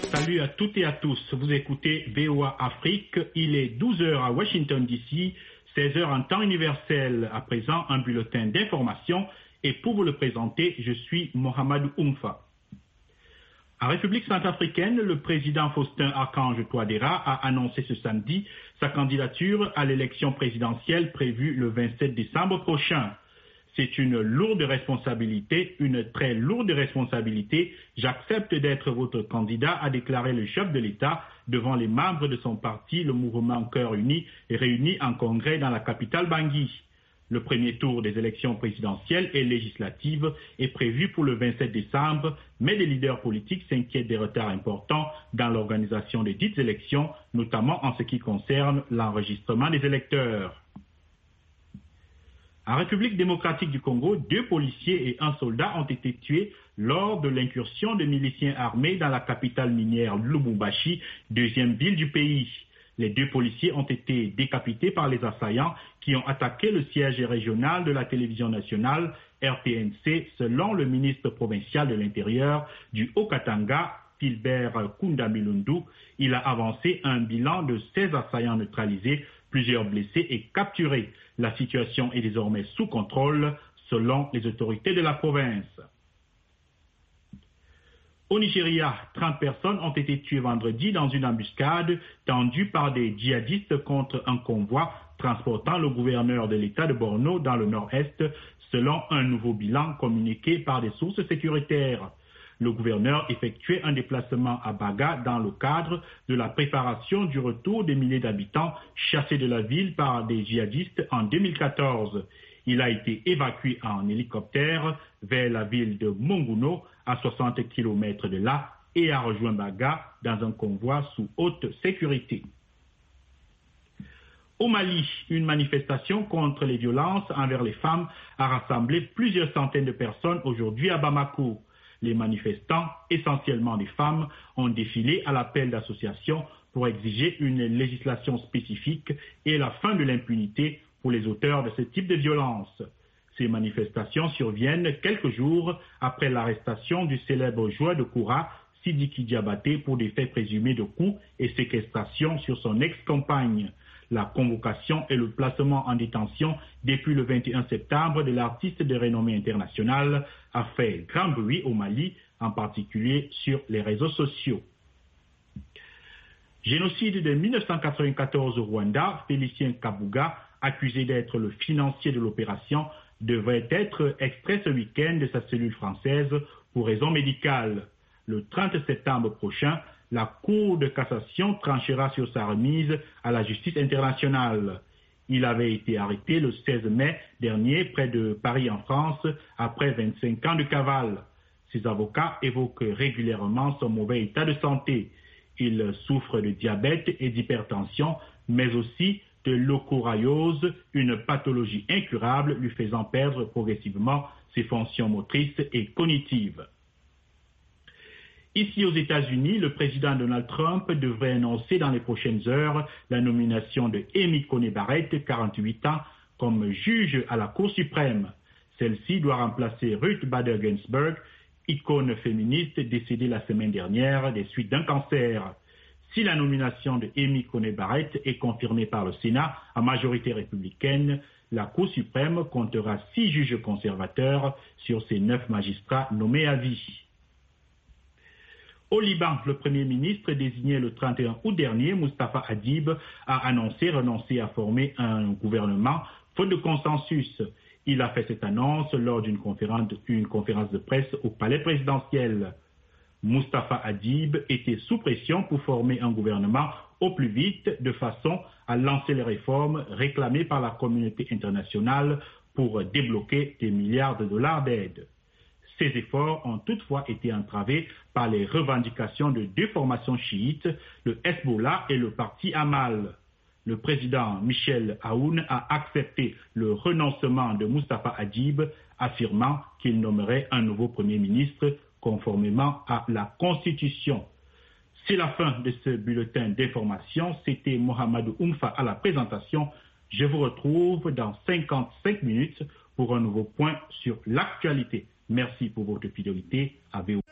Salut à toutes et à tous, vous écoutez VOA Afrique, il est 12h à Washington DC, 16h en temps universel. À présent, un bulletin d'information et pour vous le présenter, je suis Mohamed Oumfa. En République centrafricaine, le président Faustin Archange Touadéra a annoncé ce samedi sa candidature à l'élection présidentielle prévue le 27 décembre prochain. C'est une lourde responsabilité, une très lourde responsabilité. J'accepte d'être votre candidat, a déclaré le chef de l'État devant les membres de son parti, le mouvement Cœur Uni, réunis en congrès dans la capitale Bangui. Le premier tour des élections présidentielles et législatives est prévu pour le 27 décembre, mais les leaders politiques s'inquiètent des retards importants dans l'organisation des dites élections, notamment en ce qui concerne l'enregistrement des électeurs. En République démocratique du Congo, 2 policiers et un soldat ont été tués lors de l'incursion de miliciens armés dans la capitale minière Lubumbashi, deuxième ville du pays. Les 2 policiers ont été décapités par les assaillants qui ont attaqué le siège régional de la télévision nationale RTNC, selon le ministre provincial de l'Intérieur du Haut-Katanga, Philbert Kundamilundu. Il a avancé un bilan de 16 assaillants neutralisés, plusieurs blessés et capturés. La situation est désormais sous contrôle, selon les autorités de la province. Au Nigeria, 30 personnes ont été tuées vendredi dans une embuscade tendue par des djihadistes contre un convoi transportant le gouverneur de l'État de Borno dans le nord-est, selon un nouveau bilan communiqué par des sources sécuritaires. Le gouverneur effectuait un déplacement à Baga dans le cadre de la préparation du retour des milliers d'habitants chassés de la ville par des djihadistes en 2014. Il a été évacué en hélicoptère vers la ville de Monguno, à 60 km de là, et a rejoint Baga dans un convoi sous haute sécurité. Au Mali, une manifestation contre les violences envers les femmes a rassemblé plusieurs centaines de personnes aujourd'hui à Bamako. Les manifestants, essentiellement des femmes, ont défilé à l'appel d'associations pour exiger une législation spécifique et la fin de l'impunité pour les auteurs de ce type de violence. Ces manifestations surviennent quelques jours après l'arrestation du célèbre joueur de Koura, Sidiki Diabaté, pour des faits présumés de coups et séquestration sur son ex-compagne. La convocation et le placement en détention depuis le 21 septembre de l'artiste de renommée internationale a fait grand bruit au Mali, en particulier sur les réseaux sociaux. Génocide de 1994 au Rwanda, Félicien Kabuga, accusé d'être le financier de l'opération, devrait être extrait ce week-end de sa cellule française pour raison médicale. Le 30 septembre prochain, la Cour de cassation tranchera sur sa remise à la justice internationale. Il avait été arrêté le 16 mai dernier près de Paris en France après 25 ans de cavale. Ses avocats évoquent régulièrement son mauvais état de santé. Il souffre de diabète et d'hypertension, mais aussi de leucorayose, une pathologie incurable lui faisant perdre progressivement ses fonctions motrices et cognitives. Ici aux États-Unis, le président Donald Trump devrait annoncer dans les prochaines heures la nomination de Amy Coney Barrett, 48 ans, comme juge à la Cour suprême. Celle-ci doit remplacer Ruth Bader Ginsburg, icône féministe décédée la semaine dernière des suites d'un cancer. Si la nomination de Amy Coney Barrett est confirmée par le Sénat à majorité républicaine, la Cour suprême comptera 6 juges conservateurs sur ses 9 magistrats nommés à vie. Au Liban, le Premier ministre désigné le 31 août dernier, Mustafa Hadib, a annoncé renoncer à former un gouvernement faute de consensus. Il a fait cette annonce lors d'une conférence de presse au palais présidentiel. Mustafa Hadib était sous pression pour former un gouvernement au plus vite de façon à lancer les réformes réclamées par la communauté internationale pour débloquer des milliards de dollars d'aide. Ces efforts ont toutefois été entravés par les revendications de 2 formations chiites, le Hezbollah et le parti Amal. Le président Michel Aoun a accepté le renoncement de Mustafa Hadib, affirmant qu'il nommerait un nouveau Premier ministre conformément à la Constitution. C'est la fin de ce bulletin d'information. C'était Mohamed Oumfa à la présentation. Je vous retrouve dans 55 minutes pour un nouveau point sur l'actualité. Merci pour votre fidélité.